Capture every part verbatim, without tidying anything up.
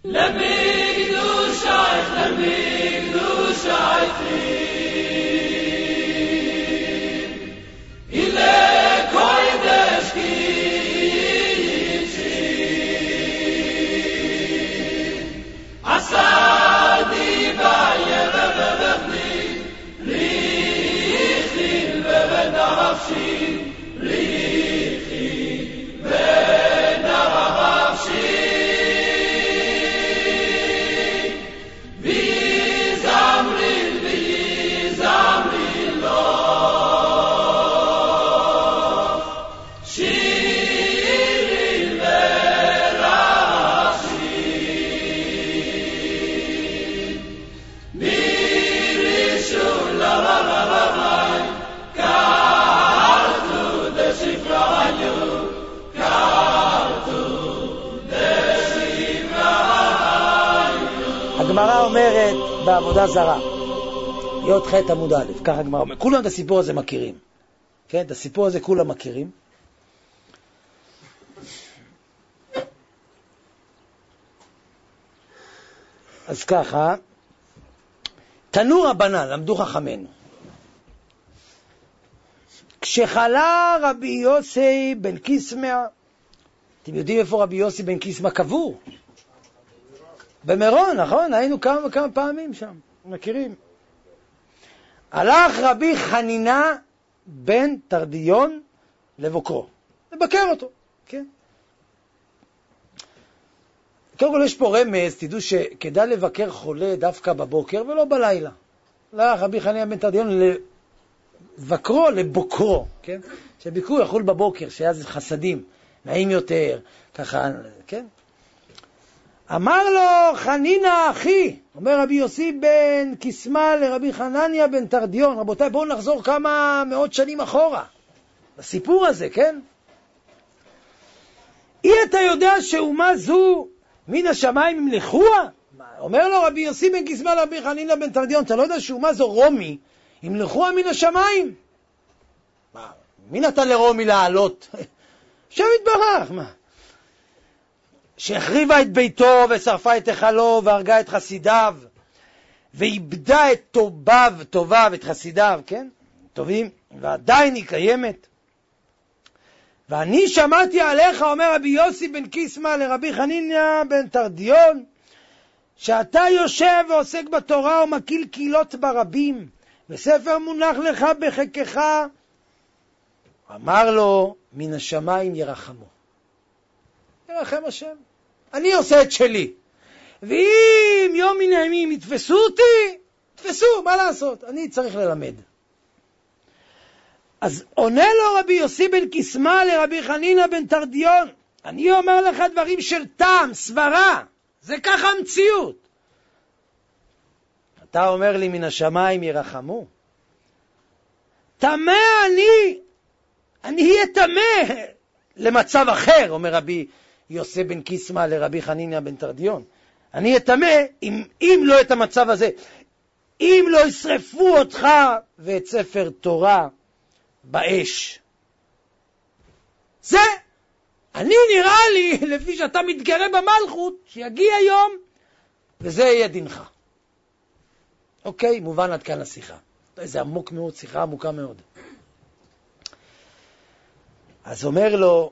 למקדושייך, למקדושייך אילה קודש קיצ'י עשדי ביבבבני ריחי ובנפשי ריחי ובנפשי הגמרא אומרת בעבודה זרה, י' ח' עמוד א', ככה הגמרא אומרת. כולם את הסיפור הזה מכירים. כן, את הסיפור הזה כולם מכירים. אז ככה, תנו רבנן, למדו חכמינו. כשחלה רבי יוסי בן קיסמא, אתם יודעים איפה רבי יוסי בן קיסמא קבור? במירון, נכון? היינו כמה וכמה פעמים שם, מכירים. הלך רבי חנינה בן תרדיון לבוקרו, לבקר אותו, כן? קודם כל יש פה רמז, תדעו שכדאי לבקר חולה דווקא בבוקר ולא בלילה. הלך רבי חנינה בן תרדיון לבקרו, לבוקרו, כן? שביקור יכול בבוקר, שהיה זה חסדים, נעים יותר, ככה, כן? אמר לו חנינה אחי, אומר רבי יוסי בן קיסמא לרבי חנניה בן תרדיון, רבותיי בואו נחזור כמה מאות שנים אחורה, בסיפור הזה, כן? אי אתה יודע שאומה זו מן השמיים ימלכוה? אומר לו רבי יוסי בן קיסמא לרבי חנניה בן תרדיון, אתה לא יודע שאומה זו רומי, ימלכוה מן השמיים? מה, מי נתן לרומי לעלות? שם יתברך, מה? שהחריבה את ביתו ושרפה את החלו והרגה את חסידיו ואיבדה את טוביו, טוביו, את חסידיו, כן? טובים, ועדיין היא קיימת. ואני שמעתי עליך, אומר רבי יוסי בן קיסמא לרבי חניניה בן תרדיון, שאתה יושב ועוסק בתורה ומקיל קהילות ברבים, וספר מונח לך בחיקך. אמר לו, מן השמיים ירחמו. ירחם השם. אני עושה את שלי. ואם יום מן הימים יתפסו אותי, תפסו, מה לעשות? אני צריך ללמד. אז עונה לו רבי יוסי בן קיסמא לרבי חניניה בן תרדיון, אני אומר לך דברים של טעם, סברה. זה ככה המציאות. אתה אומר לי מן השמיים ירחמו. תמה אני, אני אהיה תמה למצב אחר, אומר רבי יוסי בן קיסמא לרבי חניניה בן תרדיון. אני אהיה תמה אם, אם לא את המצב הזה, אם לא ישרפו אותך ואת ספר תורה באש. זה, אני נראה לי, לפי שאתה מתגרה במלכות, שיגיע יום, וזה יהיה דינך. אוקיי, מובן עד כאן השיחה. זה עמוק מאוד, שיחה עמוקה מאוד. אז אומר לו,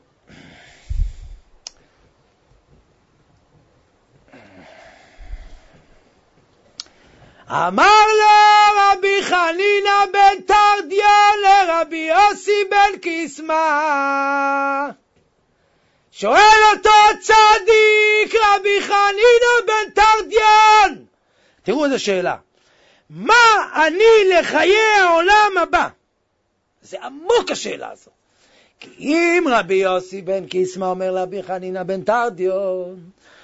אמר לו רבי חניניה בן תרדיון לרבי יוסי בן קיסמא, שואל אותו צדיק רבי חניניה בן תרדיון, תראו איזה שאלה, מה אני לחיי העולם הבא? זה עמוק השאלה הזו. כי אם רבי יוסי בן קיסמא אומר לרבי חניניה בן תרדיון,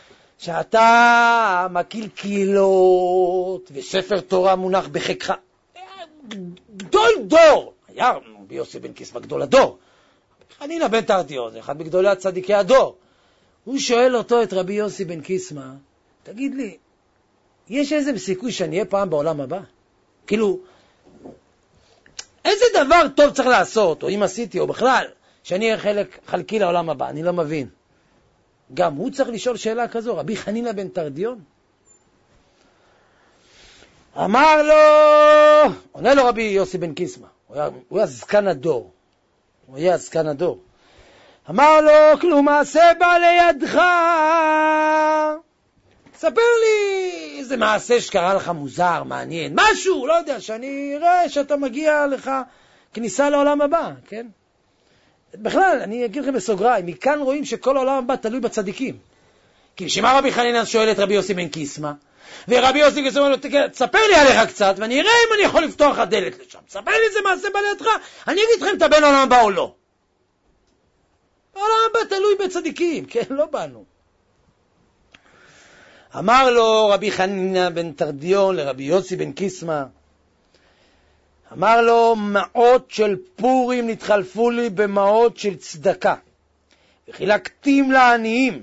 שאתה מקיל קהילות וספר תורה מונח בחיקך, גדול דור, היה רבי יוסי בן קיסמא גדול הדור, חניניה בן תרדיון זה אחד מגדולי הצדיקי הדור. הוא שואל אותו, את רבי יוסי בן קיסמא, תגיד לי, יש איזה סיכוי שאני אהיה פעם בעולם הבא? כאילו, איזה דבר טוב צריך לעשות, או אם עשיתי, או בכלל, שאני אהיה חלק, חלקי לעולם הבא? אני לא מבין. גם הוא צריך לשאול שאלה כזו, רבי חנינא בן תרדיון. אמר לו, עונה לו רבי יוסי בן קיסמא, הוא היה, הוא היה זקן הדור, הוא היה זקן הדור. אמר לו, כלום מעשה בא לידך, ספר לי איזה מעשה שקרה לך מוזר, מעניין, משהו, לא יודע, שאני אראה שאתה מגיע לך כניסה לעולם הבא, כן? בכלל, אני אגיד לכם בסוגריים, מכאן רואים שכל העולם הבא תלוי בצדיקים. כי שמה רבי חנינא שואל את רבי יוסי בן קיסמא, ורבי יוסי בן קיסמא אומר לו, תספר לי עליך קצת, ואני אראה אם אני יכול לפתוח הדלת לשם. תספר לי איזה מעשה בא לידך, אני אגיד לכם, אתה בן העולם הבא או לא. העולם הבא תלוי בצדיקים, כן, לא באנו. אמר לו רבי חנינא בן תרדיון לרבי יוסי בן קיסמא, אמר לו, מעות של פורים נתחלפו לי במעות של צדקה, וחילקתים לעניים.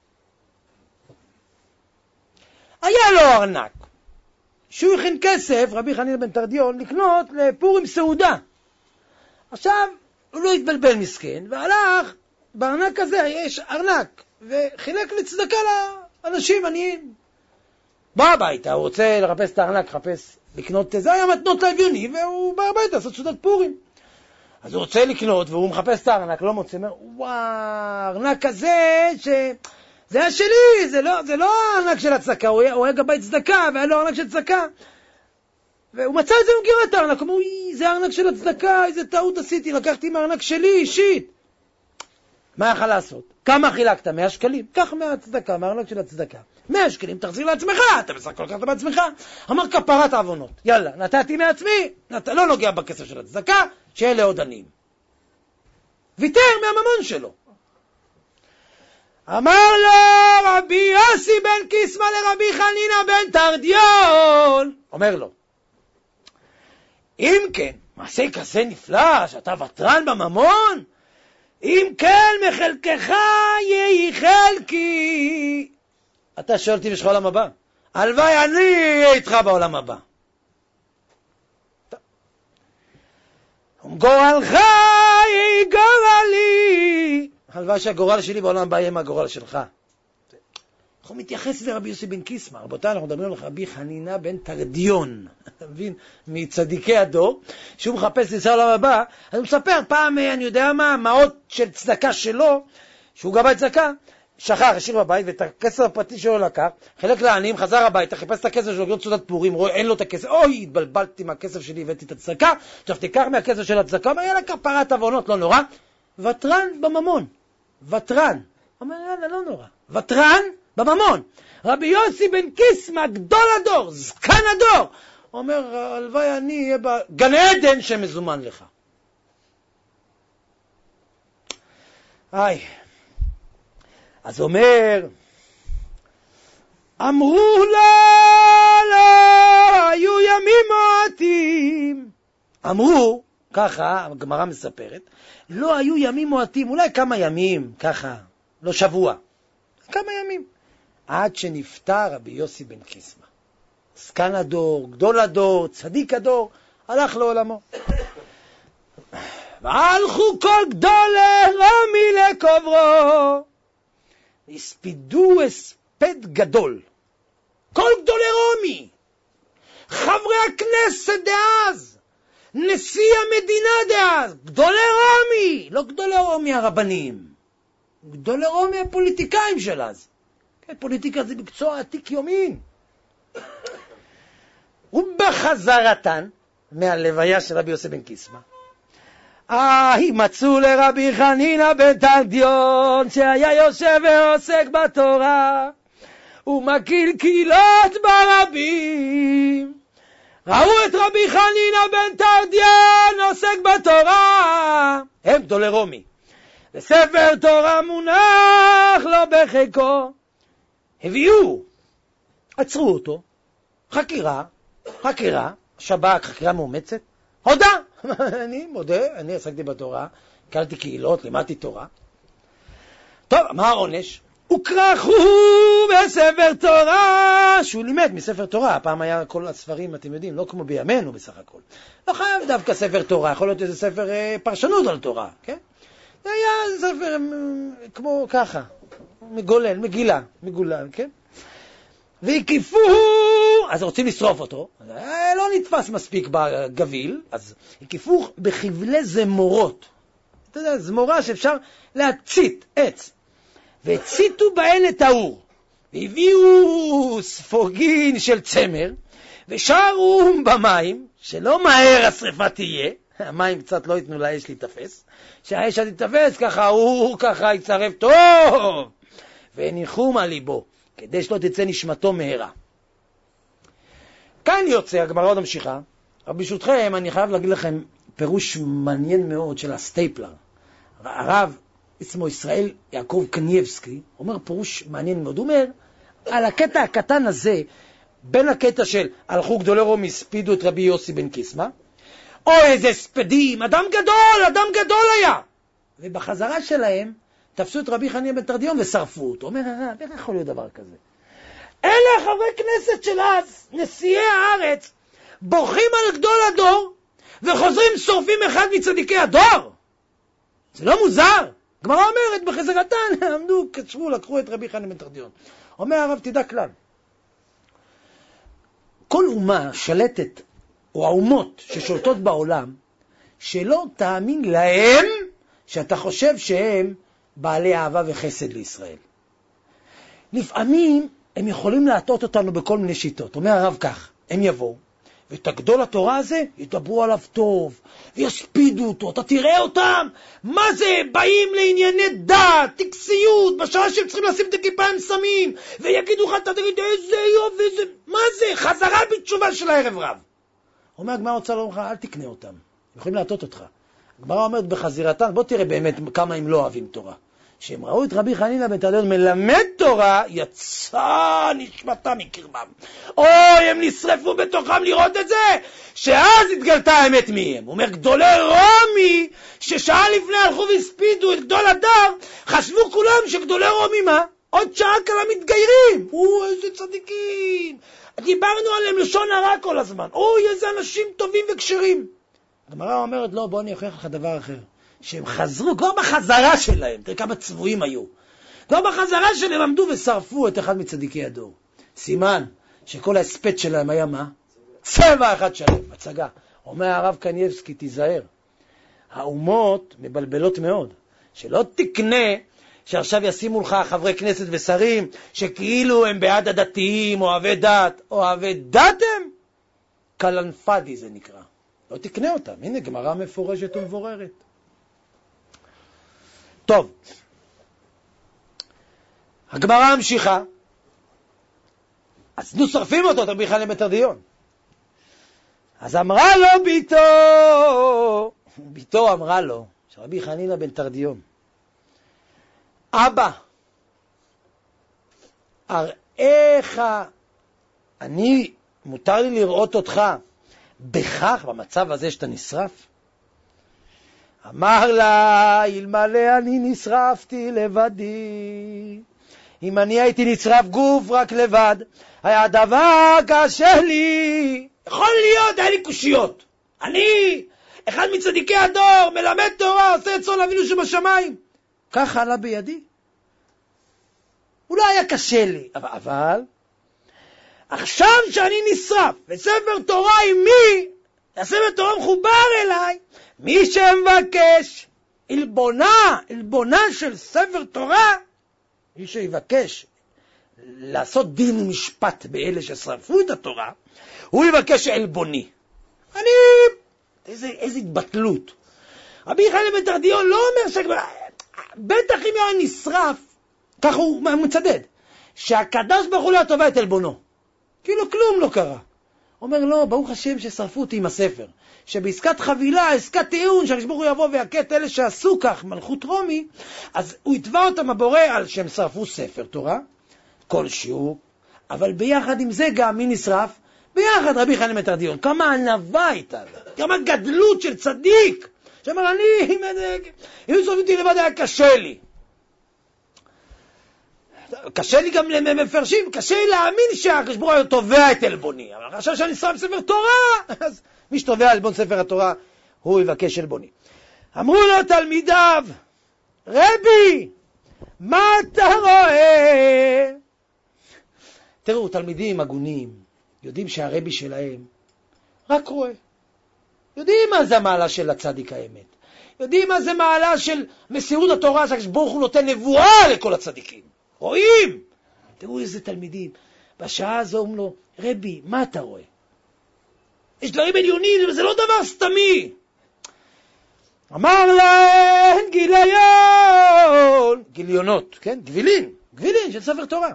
היה לו ארנק, שהוא הכין כסף, רבי חנינא בן תרדיון, לקנות לפורים סעודה. עכשיו, הוא לא התבלבל מסכן, והלך, בארנק הזה יש ארנק, וחילק לצדקה לאנשים עניים. בא הביתה, הוא רוצה לרפס את הארנק, חפש לקנות, זה היה מתנות לאביוני, והוא בא הביתה, לעשות סעודת פורים. אז הוא רוצה לקנות, והוא מחפש את הארנק, לא מוצא, אומר, וואו, הארנק הזה, ש... זה היה שלי, זה לא, זה לא הארנק של הצדקה, הוא היה, הוא היה גבאי צדקה, והיה לו ארנק של צדקה. והוא מצא את זה במגירת הארנק, הוא אומר, זה הארנק של הצדקה, איזה טעות עשיתי, לקחתי מהארנק שלי, אישית. מה יכל לעשות? כמה חילקת? מאה שקלים? קח מהצדקה, מהארנק של הצדקה. מאה שקלים, תחזיר לעצמך, אתה בסך הכל לקחת בעצמך. אמר כפרת העוונות. יאללה, נתתי מעצמי, אתה לא נוגע בכסף של הצדקה, שאלה עוד עניים. ויתר מהממון שלו. אמר לו רבי יוסי בן קיסמא לרבי חנינא בן תרדיון, אומר לו, אם כן, מעשה כזה נפלא, שאתה ותרן בממון, אם כן מחלקך יהי חלקי. אתה שואל אותי בשביל העולם הבא, הלוואי אני אהיה איתך בעולם הבא. גורלך יהי גורלי, הלוואי שהגורל שלי בעולם הבא יהיה מהגורל שלך. הוא מתייחס לרבי יוסי בן קיסמא. רבותיי, אנחנו מדברים על רבי חנינא בן תרדיון, אתה מבין? מצדיקי הדור, שהוא מחפש לנסוע לעולם הבא. אז הוא מספר פעם, אני יודע מה, מעות של צדקה שלו, שהוא גבאי צדקה, שכח, השאיר בבית, ואת הכסף הפרטי שלו לקח, חילק לעניים, חזר הביתה, חיפש את הכסף שלו, לקנות סעודת פורים, רואה, אין לו את הכסף, אוי, התבלבלתי מהכסף שלי, הבאתי את הצדקה, עכשיו תיקח מהכסף של הצדקה, אומר, יאללה, כפרת עוונות, לא נורא, ותרן בממון, ותרן, אומר, יאללה, לא נורא, ותרן בממון. רבי יוסי בן קיסמא, גדול הדור, זקן הדור, אומר, הלוואי אני אהיה בגן עדן שמזומן לך. איי. אז אומר, אמרו לה, לא, היו ימים מועטים. אמרו, ככה, הגמרא מספרת, לא היו ימים מועטים, אולי כמה ימים, ככה, לא שבוע, כמה ימים. עד שנפטר רבי יוסי בן קיסמא. זקן הדור, גדול הדור, צדיק הדור, הלך לעולמו. והלכו כל גדולי רומי לקוברו. הספידו הספד גדול. כל גדולי רומי, חברי הכנסת דאז, נשיא המדינה דאז, גדולי רומי, לא גדולי רומי הרבנים, גדולי רומי הפוליטיקאים של אז. פוליטיקה זה מקצוע עתיק יומין. ובחזרתן מהלוויה של רבי יוסי בן קיסמא, אה, מצאו לרבי חנינא בן תרדיון, שהיה יושב ועוסק בתורה, ומקיל קהילות ברבים. ראו את רבי חנינא בן תרדיון עוסק בתורה, הם גדולי רומי, וספר תורה מונח לו בחיקו. הביאו, עצרו אותו, חקירה, חקירה, שב"כ, חקירה מאומצת, הודה, אני מודה, אני עסקתי בתורה, קלתי קהילות, לימדתי תורה. טוב, מה העונש? וקרחו בספר תורה, שהוא לימד מספר תורה, הפעם היה כל הספרים, אתם יודעים, לא כמו בימינו בסך הכל. לא חייב דווקא ספר תורה, יכול להיות איזה ספר אה, פרשנות על תורה, כן? זה היה ספר אה, כמו ככה, מגולל, מגילה, מגולל, כן? והקיפוהו, אז רוצים לשרוף אותו, לא נתפס מספיק בגביל, אז הקיפוהו בחבלי זמורות. אתה יודע, זמורה שאפשר להצית עץ. והציתו בהן את האור, והביאו ספוגין של צמר, ושרו במים, שלא מהר השריפה תהיה, המים קצת לא ייתנו לאש להתאפס, שהאש תתאפס ככה, הוא ככה יצרף טוב, וניחום על ליבו, כדי שלא תצא נשמתו מהרה. כאן יוצא, הגמרא עוד ממשיכה, אבל ברשותכם אני חייב להגיד לכם פירוש מעניין מאוד של הסטייפלר. הרב, עצמו ישראל יעקב קניבסקי, אומר פירוש מעניין מאוד, הוא אומר, על הקטע הקטן הזה, בין הקטע של הלכו גדולי רומי, הספידו את רבי יוסי בן קיסמא, או איזה ספדים, אדם גדול, אדם גדול היה. ובחזרה שלהם, תפסו את רבי חנינא בן תרדיון ושרפו אותו. אומר הרב, איך יכול להיות דבר כזה? אלה חברי כנסת של אז, נשיאי הארץ, בורחים על גדול הדור, וחוזרים שורפים אחד מצדיקי הדור. זה לא מוזר. גמרא אומרת, בחזרתן, עמדו, קצרו, לקחו את רבי חנינא בן תרדיון. אומר הרב, תדע כלל. כל אומה שלטת, או האומות ששולטות בעולם, שלא תאמין להם שאתה חושב שהם בעלי אהבה וחסד לישראל. לפעמים הם יכולים להטעות אותנו בכל מיני שיטות. אומר הרב כך, הם יבואו, ואת הגדול התורה הזה ידברו עליו טוב, ויספידו אותו, אתה תראה אותם, מה זה, באים לענייני דת, טקסיות, בשעה שהם צריכים לשים את הכיפה הם שמים, ויגידו לך, אתה תגיד, איזה יופי, איזה, מה זה, חזרה בתשובה של הערב רב. אומר, הגמרא רוצה לומר לך, אל תקנה אותם, יכולים להטעות אותך. הגמרא אומרת בחזירתן, בוא תראה באמת כמה הם לא אוהבים תורה. שהם ראו את רבי חנינא בן תרדיון מלמד תורה, יצא נשמתה מקרבם. אוי, הם נשרפו בתוכם לראות את זה, שאז התגלתה האמת מי הם. הוא אומר, גדולי רומי, ששעה לפני הלכו והספידו את גדול הדר, חשבו כולם שגדולי רומי מה? עוד שעה כלה מתגיירים. אוי, איזה צדיקים. דיברנו עליהם לשון הרע כל הזמן. אוי, איזה אנשים טובים וקשרים. הגמרא אומרת, לא, בוא אני אוכיח לך דבר אחר. שהם חזרו, כבר בחזרה שלהם, תראה כמה צבועים היו. כבר בחזרה שלהם עמדו ושרפו את אחד מצדיקי הדור. סימן שכל האספט שלהם היה מה? צבע אחד שלם, הצגה. אומר הרב קניבסקי, תיזהר. האומות מבלבלות מאוד. שלא תקנה שעכשיו ישימו לך חברי כנסת ושרים שכאילו הם בעד הדתיים, אוהבי דת. אוהבי דת הם? קלנפדי זה נקרא. לא תקנה אותם. הנה גמרא מפורשת ומבוררת. טוב, הגמרא המשיכה, אז נו שרפים אותו, רבי חנינא בן תרדיון. אז אמרה לו ביתו, ביתו אמרה לו, שרבי חנינא בן תרדיון, אבא, אראיך, אני, מותר לי לראות אותך, בכך, במצב הזה שאתה נשרף? אמר לה, אלמלא אני נשרפתי לבדי. אם אני הייתי נשרף גוף רק לבד, היה דבר קשה לי. יכול להיות, היה לי קושיות. אני, אחד מצדיקי הדור, מלמד תורה, עושה את צאן אבינו שבשמיים. ככה עלה בידי. אולי היה קשה לי, אבל, אבל עכשיו שאני נשרף, וספר תורה עם מי? הספר תורה מחובר אליי, מי שמבקש אלבונה, אלבונה של ספר תורה, מי שיבקש לעשות דין ומשפט באלה ששרפו את התורה, הוא יבקש אלבוני. אני, איזה, איזה התבטלות. רבי חנינא בן תרדיון לא אומר שכבר, בטח אם היה נשרף, ככה הוא מצדד, שהקדוש ברוך הוא לא טובה את אלבונו. כאילו כלום לא קרה. אומר לו, ברוך השם ששרפו אותי עם הספר, שבעסקת חבילה, עסקת טיעון, שהקדוש ברוך הוא יבוא ויקט אלה שעשו כך, מלכות רומי, אז הוא יתבע אותם הבורא על שהם שרפו ספר תורה, כלשהו, אבל ביחד עם זה גם מי נשרף? ביחד רבי חנינא בן תרדיון. כמה ענווה הייתה, כמה גדלות של צדיק, שאמר, אני, אם שרפו אותי לבד היה קשה לי. קשה לי גם למפרשים, קשה לי להאמין שהקדוש ברוך הוא תובע את אלבוני, אבל עכשיו שאני שרף ספר תורה, אז מי שתובע אלבון ספר התורה, הוא יבקש אלבוני. אמרו לו תלמידיו, רבי, מה אתה רואה? תראו, תלמידים הגונים יודעים שהרבי שלהם רק רואה. יודעים מה זה המעלה של הצדיק האמת. יודעים מה זה מעלה של מסירות התורה, שברוך הוא נותן נבואה לכל הצדיקים. רואים? תראו איזה תלמידים. בשעה הזו אומרים לו, רבי, מה אתה רואה? יש דברים עליונים, זה לא דבר סתמי. אמר להם גיליון, גיליונות, כן? גבילין, גבילין של ספר תורה.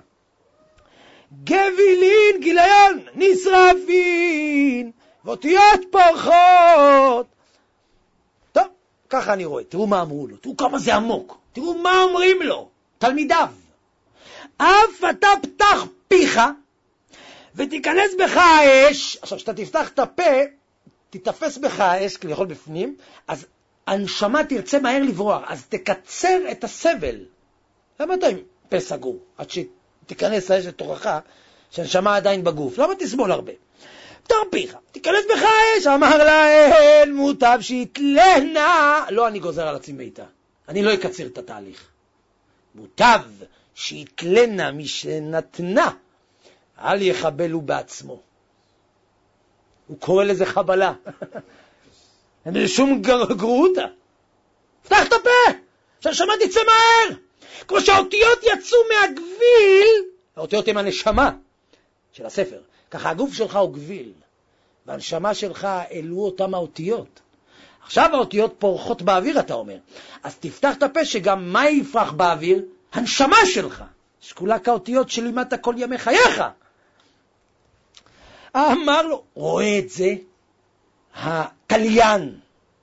גבילין, גיליון, נשרפין, ואותיות פורחות. טוב, ככה אני רואה. תראו מה אמרו לו, תראו כמה זה עמוק. תראו מה אומרים לו, תלמידיו. אף אתה פתח פיך, ותיכנס בך האש. עכשיו, כשאתה תפתח את הפה, תתפס בך האש, כביכול בפנים, אז הנשמה תרצה מהר לברוח, אז תקצר את הסבל. למה אתה עם פה סגור? עד שתיכנס האש לתוכך, שהנשמה עדיין בגוף. למה תסבול הרבה? פתח פיך, תיכנס בך האש. אמר להן, מוטב שיתלנה. לא אני גוזר על עצמי ביתה. אני לא אקצר את התהליך. מוטב שיתלנה משנתנה. אל יחבלו בעצמו. הוא קורא לזה חבלה. אין לזה שום גרותה. פתח את הפה, שהנשמה תצא מהר. כמו שהאותיות יצאו מהגביל, האותיות הן הנשמה של הספר. ככה הגוף שלך הוא גביל, והנשמה שלך אלו אותם האותיות. עכשיו האותיות פורחות באוויר, אתה אומר. אז תפתח את הפה שגם מה יפרח באוויר? הנשמה שלך. שקולה כאותיות שלימדת כל ימי חייך. אמר לו, רואה את זה התליין.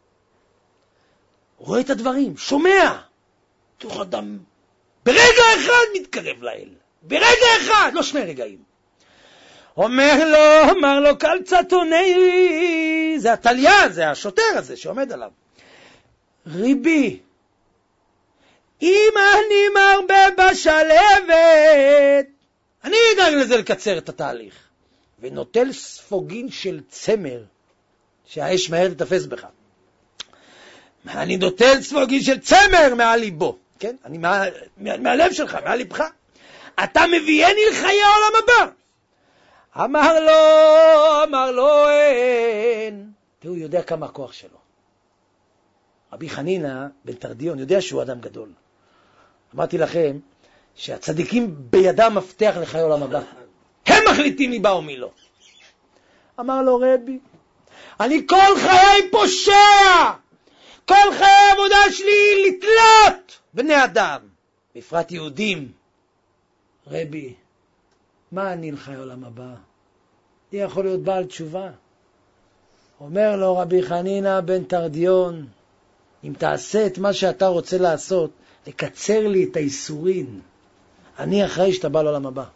רואה את הדברים, שומע. תוך אדם ברגע אחד מתקרב לאל. ברגע אחד, לא שני רגעים. אומר לו, אמר לו, קלצתוני, זה התליין, זה השוטר הזה שעומד עליו. ריבי, אם אני מרבה בשלבת, אני אדאג לזה לקצר את התהליך. ונוטל ספוגין של צמר, שהאש מהר תתפס בך. אני נוטל ספוגין של צמר מעל ליבו, כן? אני מה, מה, מהלב שלך, מעל ליבך. אתה מביאני לחיי העולם הבא. אמר לו, אמר לו, אין. תראו, הוא יודע כמה הכוח שלו. רבי חנינה בן תרדיון יודע שהוא אדם גדול. אמרתי לכם שהצדיקים בידם מפתח לחיי העולם הבא. הם מחליטים מי בא או מי לא. אמר לו, רבי, אני כל חיי פושע. כל חיי העבודה שלי לתלות בני אדם, בפרט יהודים. רבי, מה אני לחיי העולם הבא? אני יכול להיות בעל תשובה. אומר לו רבי חנינה בן תרדיון, אם תעשה את מה שאתה רוצה לעשות, לקצר לי את האיסורים, אני אחראי שאתה בא לעולם הבא.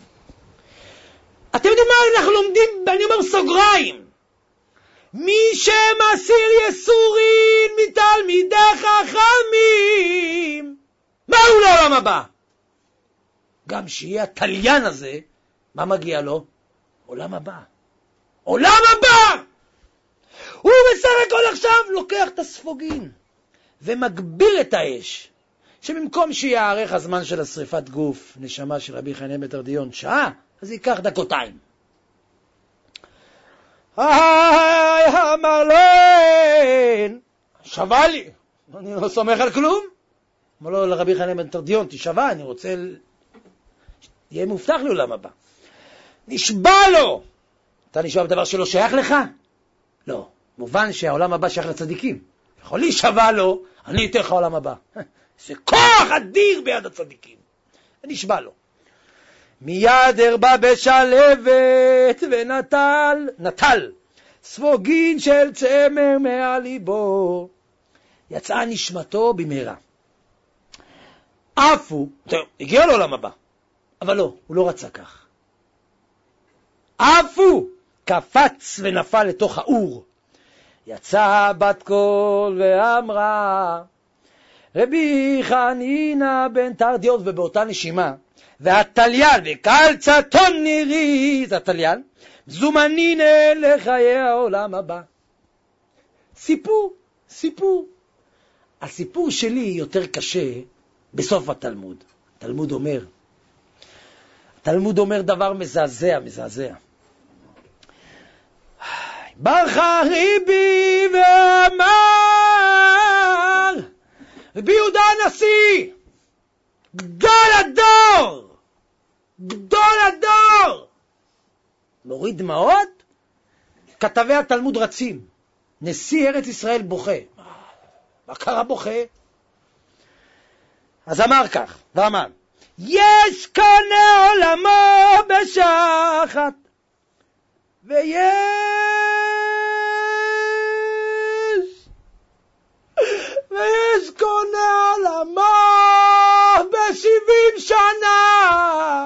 אתם יודעים מה אנחנו לומדים? אני אומר סוגריים. מי שמסיר יסורים מתלמידי חכמים, מה הוא לעולם הבא? גם שיהיה התליין הזה, מה מגיע לו? עולם הבא. עולם הבא! הוא בסך הכל עכשיו לוקח את הספוגין ומגביר את האש, שבמקום שיערך הזמן של השריפת גוף, נשמה של רבי חנינה בן תרדיון, שעה, אז ייקח דקותיים. איי, אמר לו, אין, שווה לי, אני לא סומך על כלום. אמר לו לרבי חנינה בן תרדיון, תשווה, אני רוצה, יהיה מובטח לי עולם הבא. נשבע לו. אתה נשבע בדבר שלא שייך לך? לא, מובן שהעולם הבא שייך לצדיקים. יכול להישבע לו, אני אתן לך עולם הבא. זה כוח אדיר ביד הצדיקים. נשבע לו. מיד הרבה בשלבת ונטל, נטל, ספוגין של צמר מעל ליבו. יצאה נשמתו במהרה. עפו, טוב, הגיע לעולם הבא. אבל לא, הוא לא רצה כך. עפו, קפץ ונפל לתוך האור. יצא בת קול ואמרה, רבי חנינה בן תרדיון, ובאותה נשימה, והתליין וקלצתון נירי, זה התליין, זומנינה לחיי העולם הבא. סיפור, סיפור. הסיפור שלי יותר קשה בסוף התלמוד. התלמוד אומר, התלמוד אומר דבר מזעזע, מזעזע. ברכה ריבי ואמר, רבי יהודה הנשיא, גדול הדור, גדול הדור, מוריד דמעות, כתבי התלמוד רצים, נשיא ארץ ישראל בוכה. מה קרה בוכה? אז אמר כך, ואמר, יש קונה עולמו בשחת, ויש ויש קונה עולמו בשבעים שנה.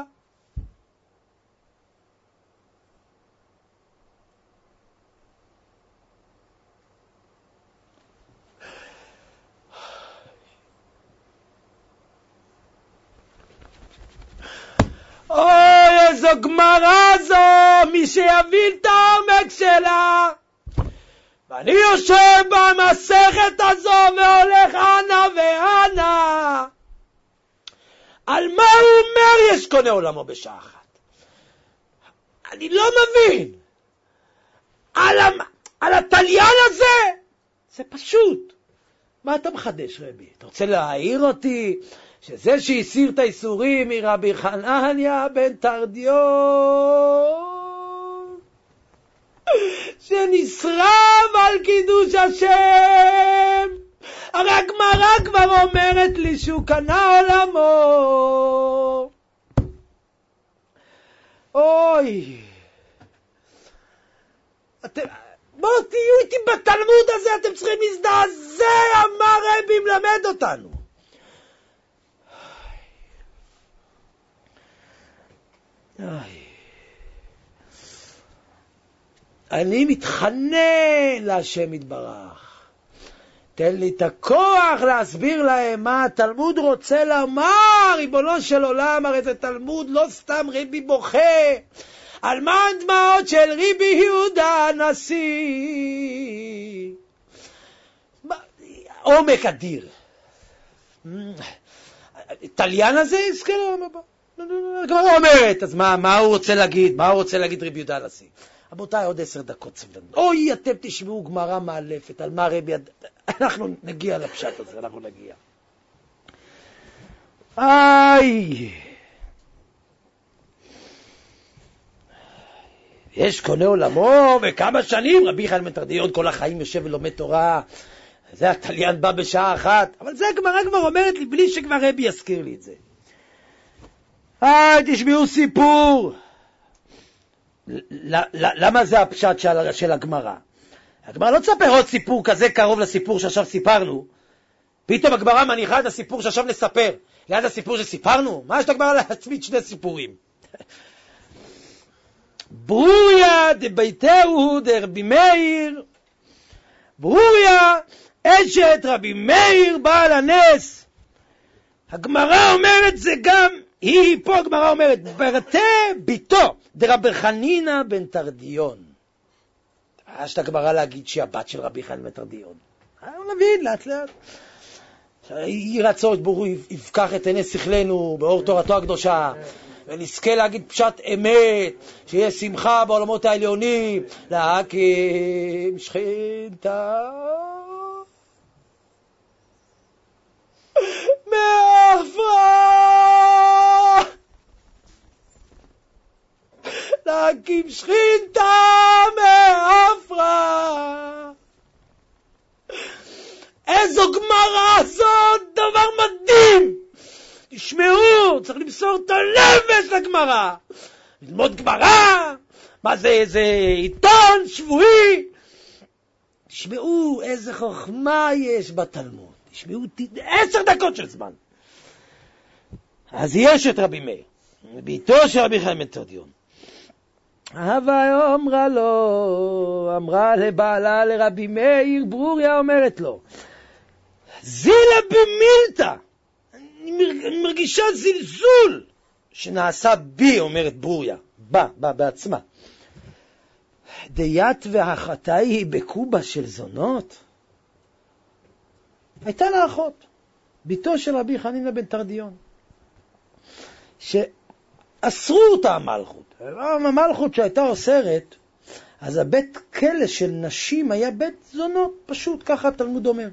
אוי, איזו גמרא זו, מי שיבין את העומק שלה. ואני יושב במסכת הזו והולך ענה וענה. על מה הוא אומר יש קונה עולמו בשעה אחת? אני לא מבין. על, על התליין הזה? זה פשוט. מה אתה מחדש, רבי? אתה רוצה להעיר אותי? שזה שהסיר את האיסורים מרבי חנניה בן תרדיון, שנשרב על קידוש השם. הרי הגמרא כבר אומרת לי שהוא קנה עולמו. אוי, אתם, בואו תהיו איתי בתלמוד הזה, אתם צריכים להזדעזע מה רבי מלמד אותנו. אוי. אני מתחנן להשם יתברך, תן לי את הכוח להסביר להם מה התלמוד רוצה לומר. ריבונו של עולם, הרי זה תלמוד, לא סתם רבי בוכה. על מה הדמעות של רבי יהודה הנשיא? עומק אדיר. תליין הזה יזכה לעולם הבא. הגמרא אומרת, אז מה, מה הוא רוצה להגיד? מה הוא רוצה להגיד רבי יהודה הנשיא? רבותיי, עוד עשר דקות סבלנות. אוי, אתם תשמעו גמרא מאלפת, על מה רבי... אנחנו נגיע לפשט הזה, אנחנו נגיע. איי! יש קונה עולמו, וכמה שנים רבי חנניה בן תרדיון כל החיים יושב ולומד תורה. זה התליין בא בשעה אחת. אבל זה הגמרא כבר אומרת לי, בלי שכבר רבי יזכיר לי את זה. איי, תשמעו סיפור. למה זה הפשט של הגמרא? הגמרא לא תספר עוד סיפור כזה קרוב לסיפור שעכשיו סיפרנו. פתאום הגמרא מניחה את הסיפור שעכשיו נספר ליד הסיפור שסיפרנו. מה יש לגמרא להצמיד שני סיפורים? ברוריה דביתהו דרבי מאיר, ברוריה אשת רבי מאיר בעל הנס. הגמרא אומרת זה גם, היא פה הגמרא אומרת, ברתה ביתו דרבי חנינא בן תרדיון. יש לגמרא להגיד שהיא הבת של רבי חנינא בן תרדיון. אני מבין, לאט לאט. יהי רצון ברוך הוא יפקח את עיני שכלנו באור תורתו הקדושה, ונזכה להגיד פשט אמת, שיהיה שמחה בעולמות העליונים, להקים שכינתה מעפרה, להקים שכינתה מעפרה. איזו גמרא זאת, דבר מדהים. תשמעו, צריך למסור את הלבש לגמרא, ללמוד גמרא. מה זה, איזה עיתון שבועי? תשמעו איזה חוכמה יש בתלמוד. תשמעו עשר דקות של זמן. אז יש את רבי מאיר, ביתו של רבי חנינא בן תרדיון. הווה אמרה לו, אמרה לבעלה לרבי מאיר, ברוריה אומרת לו, זילה במילתא, אני מרגישה זלזול שנעשה בי, אומרת ברוריה, בא, בא בעצמה. דיית והחטא היא בקובה של זונות. הייתה לה אחות, ביתו של רבי חנינא בן תרדיון, שאסרו אותה המלכות. המלכות שהייתה אוסרת, אז הבית כלא של נשים היה בית זונות, פשוט ככה התלמוד אומר.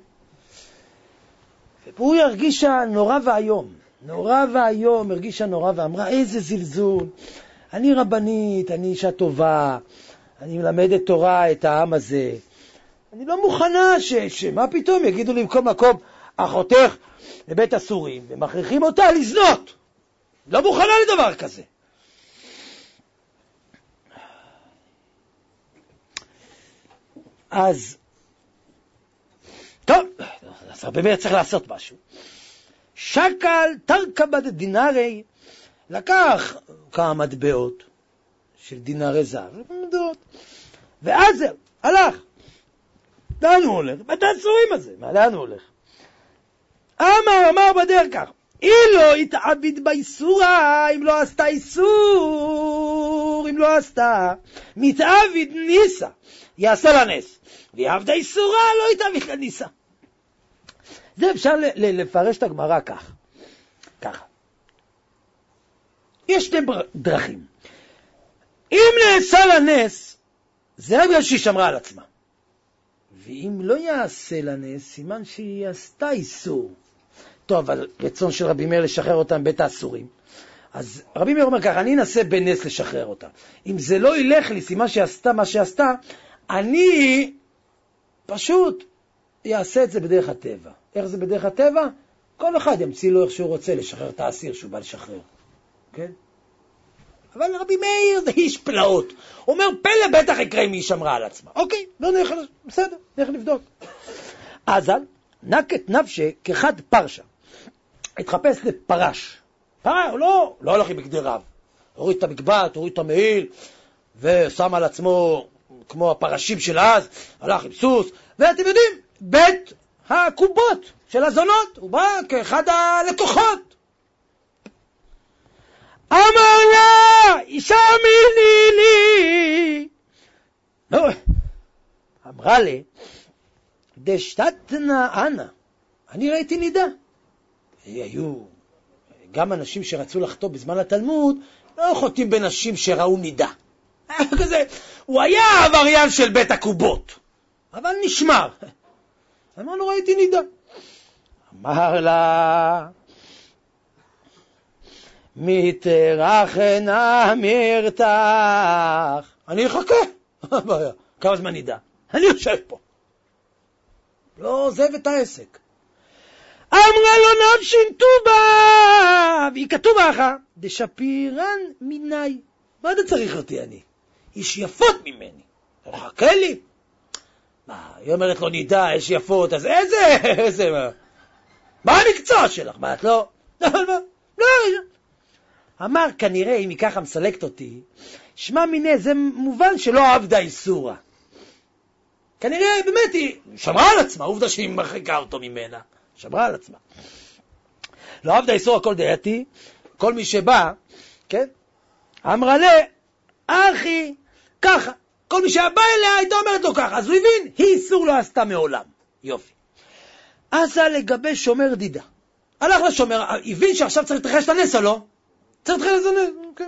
והוא הרגישה נורא והיום, נורא והיום, הרגישה נורא ואמרה, איזה זלזול, אני רבנית, אני אישה טובה, אני מלמדת תורה את העם הזה, אני לא מוכנה ש... שמה פתאום יגידו לי בכל מקום, אחותך לבית אסורים, ומכריחים אותה לזנות. לא מוכנה לדבר כזה. אז, טוב, אז הרבה מאוד צריך לעשות משהו. שקל תרקא בדינרי, לקח כמה מטבעות של דינרי זהב, ואז זהו, הלך. לאן הוא הולך? בית האסורים הזה, מה, לאן הוא הולך? אמר, אמר בדרך כך, אילו התעביד באיסורה, אם לא עשתה איסור, אם לא עשתה, מתעביד ניסה, יעשה לה נס, ויעבדה איסורה, לא התעביד לניסה. זה אפשר לפרש את הגמרא כך, ככה. יש שתי דרכים. אם נעשה לה נס, זה רק בגלל שהיא שמרה על עצמה. ואם לא יעשה לה נס, סימן שהיא עשתה איסור. טוב, אבל רצון של רבי מאיר לשחרר אותם בית האסורים. אז רבי מאיר אומר ככה, אני אנסה בנס לשחרר אותה. אם זה לא ילך לי, סימן שעשתה מה שעשתה, אני פשוט יעשה את זה בדרך הטבע. איך זה בדרך הטבע? כל אחד ימציא לו איך שהוא רוצה לשחרר את האסיר שהוא בא לשחרר. כן? אבל רבי מאיר זה איש פלאות. הוא אומר, פלא בטח יקרה אם היא שמרה על עצמה. אוקיי, לא נלך, בסדר, נלך לבדוק. אזל, נקת נפשה כחד פרשה. התחפש לפרש. פרש, הוא לא, לא הולך עם בגדי רב. הוריד את המקבט, הוריד את המעיל, ושם על עצמו, כמו הפרשים של אז, הלך עם סוס, ואתם יודעים, בית הקובות של הזונות, הוא בא כאחד הלקוחות. אמר לה, אישה מיני לי. לא, אמרה לי, דשתתנה אנה, אני ראיתי נידה. היו גם אנשים שרצו לחטוא בזמן התלמוד, לא חוטאים בנשים שראו נידה. כזה, הוא היה עבריין של בית הקובות, אבל נשמר. אמרנו, ראיתי נידה. אמר לה, מתרחנה מרתח. אני אחכה. כמה זמן נידה? אני יושב פה. לא עוזב את העסק. אמרה לו נפשין טובה, והיא כתובה אחת, דשפירן מיני. מה אתה צריך אותי אני? איש יפות ממני. חכה לי. מה, היא אומרת לו נידה, איש יפות, אז איזה, איזה, מה? מה המקצוע שלך? מה, את לא? לא, לא, לא. אמר, כנראה, אם היא ככה מסלקת אותי, שמה מיני, זה מובן שלא עבדה איסורה. כנראה, באמת, היא שמרה על עצמה, עובדה שהיא מרחיקה אותו ממנה. שמרה על עצמה. לא עבדה איסור הכל דייתי, כל מי שבא, כן? אמרה לה, אחי, ככה. כל מי שבא אליה הייתה אומרת לו ככה, אז הוא הבין, היא איסור לא עשתה מעולם. יופי. עשה לגבי שומר דידה. הלך לשומר, הבין שעכשיו צריך לתרחש את הנס, או לא? צריך לתרחש את הנס, כן.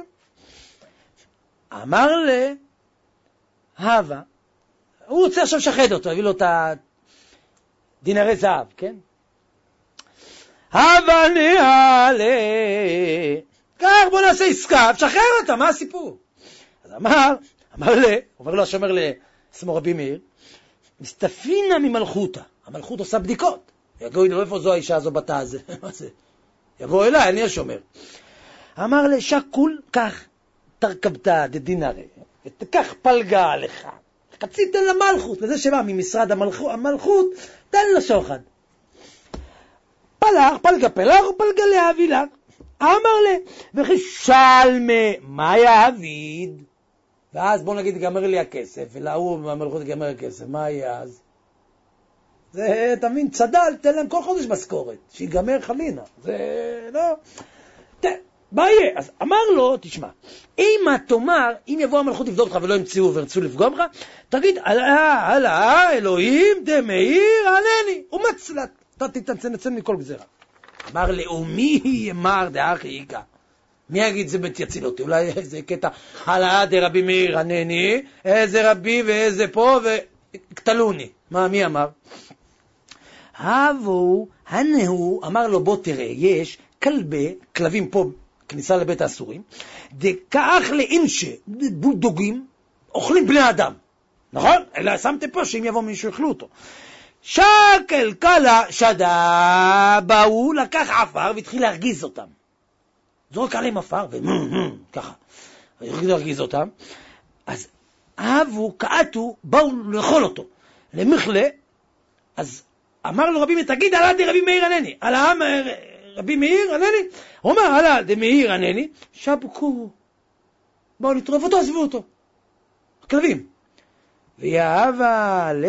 אמר לה, הווה, הוא רוצה עכשיו לשחד אותו, הביא לו את הדינרי זהב, כן? הווה נעלה, כך בוא נעשה עסקה, שחרר אותה, מה הסיפור? אז אמר, אמר לה, אומר לו השומר לסמו רבי מאיר, מסתפינה ממלכותה, המלכות עושה בדיקות, יגעו, הנה, איפה זו האישה הזו בתא הזה? מה זה? יבוא אליי, אני השומר. אמר לה, שקול, כך, תרכבתה דדינרי, ותקח פלגה עליך, חצי תן למלכות, לזה שבא ממשרד המלכות, המלכות, תן לו שוחד. פלח, פלגה פלח, ופלגה להביא לך. אמר לה, וכי שלמה, מה יעביד? ואז בוא נגיד, גמר לי הכסף, ולהוא במלכות גמר הכסף, מה יהיה אז? זה, תבין, צדל, תן להם כל חודש משכורת, שיגמר חלינה. זה, לא... ת, מה יהיה? אז אמר לו, תשמע, אם תאמר, אם יבוא המלכות לבדוק אותך ולא ימצאו ורצו לפגוע בך, תגיד, אללה, אללה, אלוהים, דמאיר, ענני, ומצלת, אתה תתנצנצן מכל גזירה. אמר לאומי ימר דאחי איכה. מי יגיד זה בית יציל אותי? אולי איזה קטע הלאה דרבי מאיר ענני, איזה רבי ואיזה פה וקטלוני. מה, מי אמר? הבו, הנהו, אמר לו בוא תראה, יש כלבי, כלבים פה, כניסה לבית האסורים, דקאח לאינשה, בולדוגים, אוכלים בני אדם. נכון? אלא שמתם פה שאם יבוא מישהו יאכלו אותו. שקל קלה שדה, באו, לקח עפר והתחיל להרגיז אותם. זורק עליהם עפר, וככה, התחיל להרגיז אותם. אז אהבו, קעתו, באו לאכול אותו. למחלה, אז אמר לו רבי מאיר, תגיד, עלה די רבי מאיר ענני. עלה רבי מאיר ענני? הוא אומר, עלה די מאיר ענני, שבקו. באו לטרוף אותו, עזבו אותו. הכלבים. ויאהבה ל...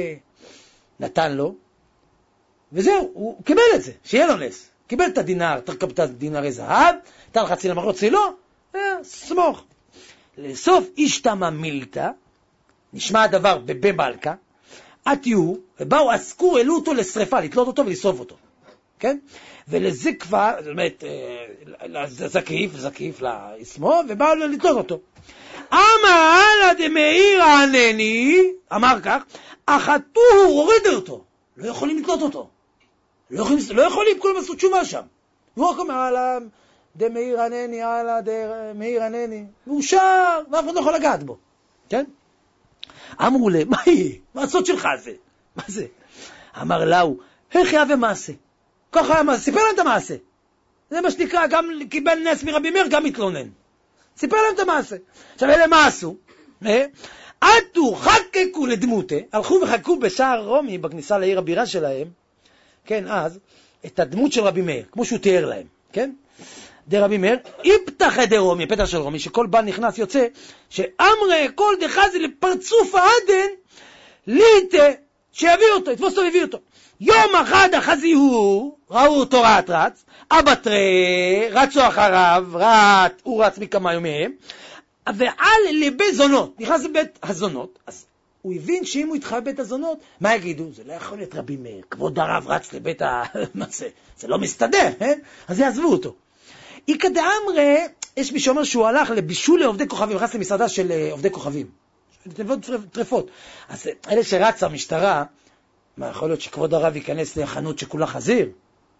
נתן לו, וזהו, הוא קיבל את זה, שיהיה לו נס. קיבל את הדינר, תרכב את הדינרי זהב, נתן חצי למרות צילו, סמוך. לסוף אשתמה מילתא, נשמע הדבר בבמלכה, עתיו, ובאו, עסקו, העלו אותו לשריפה, לתלות אותו ולשרוף אותו. כן? ולזקפה, זאת אומרת, זקיף, זקיף לאסמו, ובאו לתלות אותו. אמר עלה דמאיר ענני, אמר כך, אחתו, הורידו אותו. לא יכולים לתלות אותו. לא יכולים, לא יכולים, כולם עשו תשובה שם. והוא רק אומר, עלה דמאיר ענני, עלה דמאיר ענני. והוא שר, ואף אחד לא יכול לגעת בו. כן? אמרו לה, מה יהיה? מה הסוד שלך זה? מה זה? אמר לאו, איך יהיה ומעשה? ככה היה מעשה, סיפר להם את המעשה. זה מה שנקרא, גם קיבל נס מרבי מאיר, גם מתלונן. סיפר להם את המעשה. עכשיו, אלה מה עשו? עטו, חקקו לדמותה, הלכו וחקו בשער רומי, בכניסה לעיר הבירה שלהם, כן, אז, את הדמות של רבי מאיר, כמו שהוא תיאר להם, כן? די רבי מאיר, יפתח את רומי, פתח של רומי, שכל בן נכנס יוצא, שאמרה כל דחזי לפרצוף העדן, ליטה, שיביא אותו, יתפוס אותו ויביא אותו. יום אחד החזי הוא, ראו אותו רעת רץ, אבטרי, רצו אחריו, רעת, הוא רץ מכמה יומיהם, ועל לבי זונות, נכנס לבית הזונות, אז הוא הבין שאם הוא יתחל בבית הזונות, מה יגידו? זה לא יכול להיות רבי מאיר, כבוד הרב רץ לבית ה... מה זה? זה לא מסתדר, אה? אז יעזבו אותו. איקא דאמרי, יש מי שאומר שהוא הלך לבישול לעובדי כוכבים, נכנס למסעדה של עובדי כוכבים, טרפות. אז אלה שרצה המשטרה, מה יכול להיות שכבוד הרב ייכנס לחנות שכולה חזיר?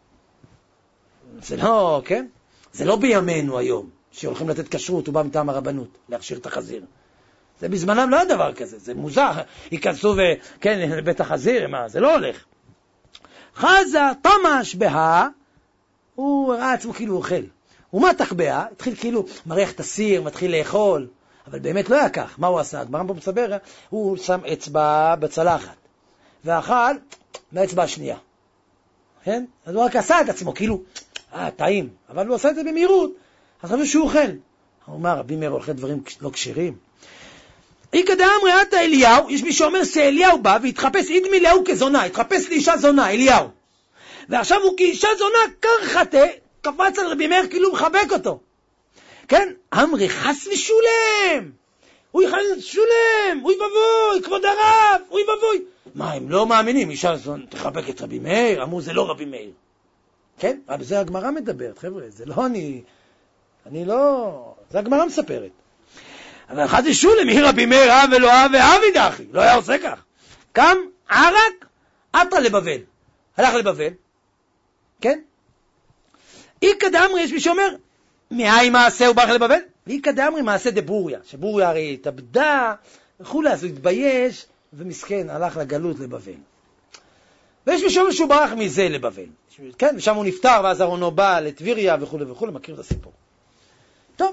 זה לא, כן? זה לא בימינו היום, שהולכים לתת כשרות, הוא בא מטעם הרבנות, להכשיר את החזיר. זה בזמנם לא היה דבר כזה, זה מוזר. ייכנסו וכן, לבית החזיר, מה? זה לא הולך. חזה, תמש בה, הוא ראה עצמו כאילו אוכל. ומה תחבאה? התחיל כאילו, מריח את הסיר, מתחיל לאכול. אבל באמת לא היה כך. מה הוא עשה? הגמרא פה מסבר, הוא שם אצבע בצלחת. ואכל מהאצבע השנייה. כן? אז הוא רק עשה את עצמו, כאילו, אה, טעים. אבל הוא עשה את זה במהירות. אז חשבו שהוא אוכל. הוא אומר, רבי מאיר אוכל דברים לא כשרים. איקא דאמרי עתה אליהו, יש מי שאומר שאליהו בא והתחפש אידמי לאהו כזונה, התחפש לאישה זונה, אליהו. ועכשיו הוא כאישה זונה קרחתה, קפץ על רבי מאיר כאילו מחבק אותו. כן? אמרי חס ושולם. הוא יחס שולם, אוי ובוי, כבוד הרב, אוי ובוי. מה, הם לא מאמינים, אישה זונה תחבק את רבי מאיר, אמרו זה לא רבי מאיר. כן? אבל זה הגמרא מדברת, חבר'ה, זה לא אני, אני לא, זה הגמרא מספרת. אבל אחד זה שולם, היא רבי מאיר אהב ולא אהב ואהב ידחי, לא היה עושה כך. קם ערק, עטה לבבל, הלך לבבל, כן? איקא דאמרי, יש מי שאומר, מאי מעשה הוא ברח לבבל? ואיקא דאמרי מעשה דבוריה, שבוריה הרי התאבדה, וכולי, אז הוא התבייש, ומסכן, הלך לגלות לבבל. ויש מי שאומר שהוא ברח מזה לבבל. כן, ושם הוא נפטר, ואז ארונו בא לטביריה וכולי וכולי, מכיר את הסיפור. טוב.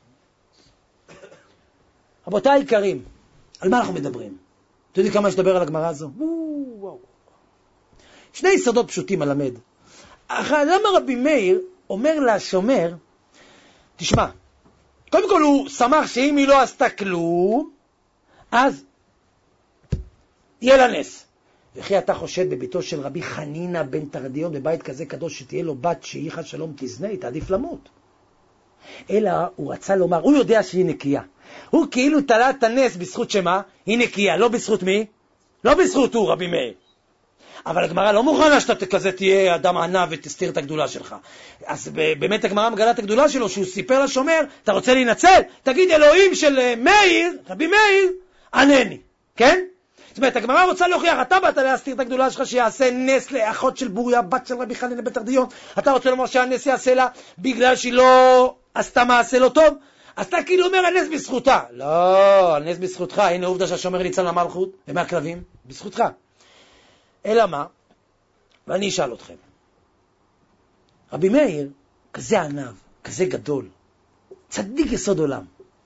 רבותיי היקרים, על מה אנחנו מדברים? אתם יודעים כמה יש לדבר על הגמרא הזו? וואו. שני יסודות פשוטים מלמד. למה רבי מאיר אומר לשומר, תשמע, קודם כל הוא שמח שאם היא לא עשתה כלום, אז יהיה לה נס. וכי אתה חושד בביתו של רבי חנינה בן תרדיון בבית כזה קדוש שתהיה לו בת שהיא חד שלום תזנה, היא תעדיף למות. אלא הוא רצה לומר, הוא יודע שהיא נקייה. הוא כאילו תלה את הנס בזכות שמה? היא נקייה, לא בזכות מי? לא בזכות הוא, רבי מאיר. אבל הגמרא לא מוכנה שאתה כזה תהיה אדם ענה ותסתיר את הגדולה שלך. אז באמת הגמרא מגלה את הגדולה שלו, שהוא סיפר לשומר, אתה רוצה להינצל? תגיד אלוהים של מאיר, רבי מאיר, ענני, כן? זאת אומרת, הגמרא רוצה להוכיח, אתה באת להסתיר את הגדולה שלך שיעשה נס לאחות של בוריה, בת של רבי חנינא בן תרדיון, אתה רוצה לומר שהנס יעשה לה בגלל שהיא לא עשתה מעשה לא טוב? אז אתה כאילו אומר הנס בזכותה. לא, הנס בזכותך, הנה עובדה שהשומר ניצל מהמלכות ומהכלבים, בזכותך. אלא מה? ואני אשאל אתכם. רבי מאיר, כזה ענב, כזה גדול, צדיק יסוד עולם.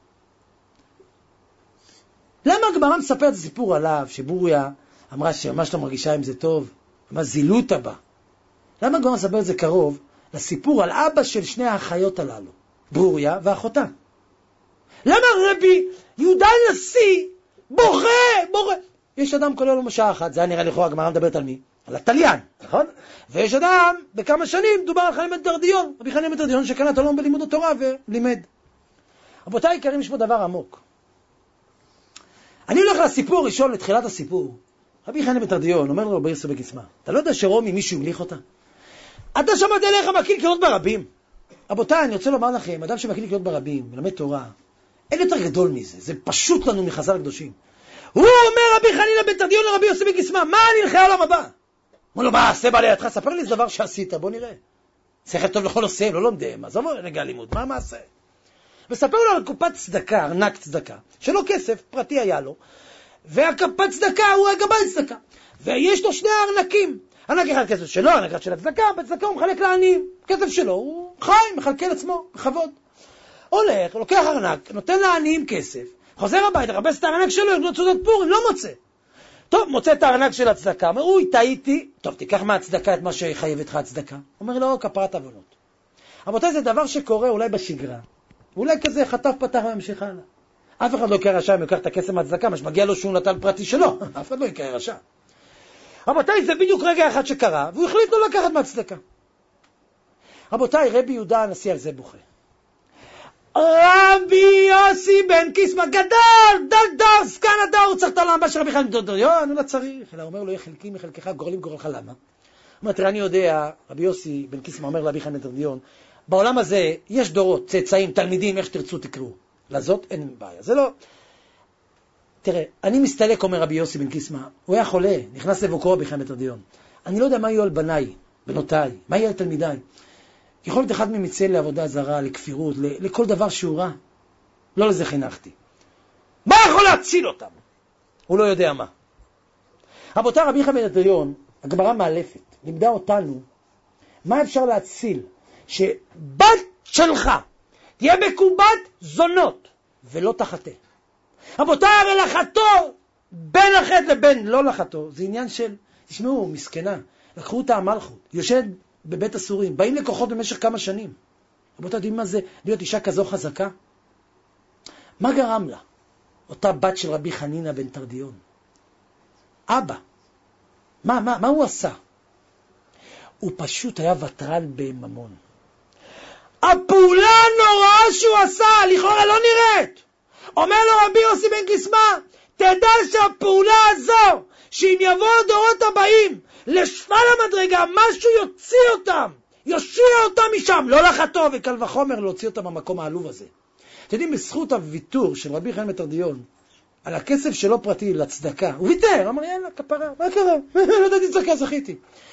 למה הגמרא מספרת את הסיפור עליו, שבוריה אמרה שמה שאתה מרגישה עם זה טוב, מה זילות בה? למה הגמרא מספרת את זה קרוב לסיפור על אבא של שני האחיות הללו, בוריה ואחותה? למה רבי יהודה הנשיא בוכה, בוכה? יש אדם כל יום בשעה אחת, זה היה נראה לכאורה, הגמרא מדברת על מי? על התליין, נכון? ויש אדם, בכמה שנים, דובר על חנינא בן תרדיון, רבי חנינא בן תרדיון שקנה את העולם בלימוד התורה ולימד. רבותיי היקרים, יש פה דבר עמוק. אני הולך לסיפור ראשון, לתחילת הסיפור. רבי חנינא בן תרדיון אומר לו רבי יוסי בן קיסמא, אתה לא יודע שרומי מישהו המליך אותה? אתה שמעת אליך מקיל קריאות ברבים. רבותיי, אני רוצה לומר לכם, אדם שמקיל קריאות ברבים, מלמד תורה, אין יותר גדול מזה, זה פשוט לנו מחז"ל הקדושים. הוא אומר רבי חנינא בן תרדיון לרבי יוסי בן קיסמא, מה אני אלך העולם הבא? אומר לו, מה עשה בעלי ידך? ספר לי איזה דבר שעשית, בוא נראה. שכל טוב לכל עושה, לא לומדם, אז אמרו רגע לימוד, מה מעשה? וספר לו על קופת צדקה, ארנק צדקה, שלא כסף, פרטי היה לו, והקופת צדקה הוא הגבאי צדקה, ויש לו שני ארנקים, ארנק אחד כסף שלו, ארנק אחד של הצדקה, בצדקה הוא מחלק לעניים, כסף שלו, הוא חי, מחלקל עצמו, בכבוד. הולך, לוקח ארנק, נותן לעניים כסף, חוזר הביתה, רבס את הארנק שלו, הוא צודת פורים, לא מוצא. טוב, מוצא את הארנק של הצדקה, אומר, אוי, טעיתי, טוב, תיקח מהצדקה את מה שיחייב אותך הצדקה. אומר לו, כפרת עוונות. רבותיי, זה דבר שקורה אולי בשגרה. אולי כזה חטף פתח והמשיך הלאה. אף אחד לא יקרא רשע אם ייקח את הכסף מהצדקה, מה שמגיע לו שהוא נתן פרטי שלו. אף אחד לא יקרא רשע. רבותיי, זה בדיוק רגע אחד שקרה, והוא החליט לא לקחת מהצדקה. רבותיי, רבי יהודה הנשיא על זה בוכה. רבי יוסי בן קיסמא גדל, דלדר, סקן הדר, צריך את העולם הבא של רבי חנינא בן תרדיון, לא צריך. אלא אומר לו, יהיה חלקי מחלקך, גורלים גורלך, למה? אומר, תראה, אני יודע, רבי יוסי בן קיסמא אומר לרבי חנינא בן תרדיון, בעולם הזה יש דורות, צאצאים, תלמידים, איך שתרצו תקראו. לזאת אין בעיה, זה לא... תראה, אני מסתלק, אומר רבי יוסי בן קיסמא, הוא היה חולה, נכנס לבוקרו רבי חנינא בן תרדיון. אני לא יודע מה יהיו על בניי, בנותיי, מה יהיה על תלמידיי. יכול להיות אחד ממצא לעבודה זרה, לכפירות, לכל דבר שהוא רע. לא לזה חינכתי. מה יכול להציל אותם? הוא לא יודע מה. רבותיי, רבי חנינא בן תרדיון, הגמרא מאלפת, לימדה אותנו מה אפשר להציל, שבת שלך תהיה בקובת זונות ולא תחתה. רבותיי, הרי לחתו בין החטא לבין לא לחתו, זה עניין של, תשמעו, מסכנה, לקחו אותה המלכות, יושבת בבית הסורים, באים לקוחות במשך כמה שנים. רבותיי, יודעים מה זה להיות אישה כזו חזקה? מה גרם לה? אותה בת של רבי חנינא בן תרדיון. אבא. מה, מה, מה הוא עשה? הוא פשוט היה וטרן בממון. הפעולה הנוראה שהוא עשה, לכאורה לא נראית. אומר לו רבי יוסי בן קיסמא, תדע שהפעולה הזו, שאם יבוא הדורות הבאים, לשפל המדרגה, משהו יוציא אותם, יושיע אותם משם, לא לחתו וקל וחומר להוציא אותם במקום העלוב הזה. אתם יודעים, בזכות הוויתור של רבי חנינא בן תרדיון, על הכסף שלו פרטי לצדקה, הוא ויתר, אמר, יאללה, כפרה, מה קרה? לא ידעתי צדקה, זכיתי.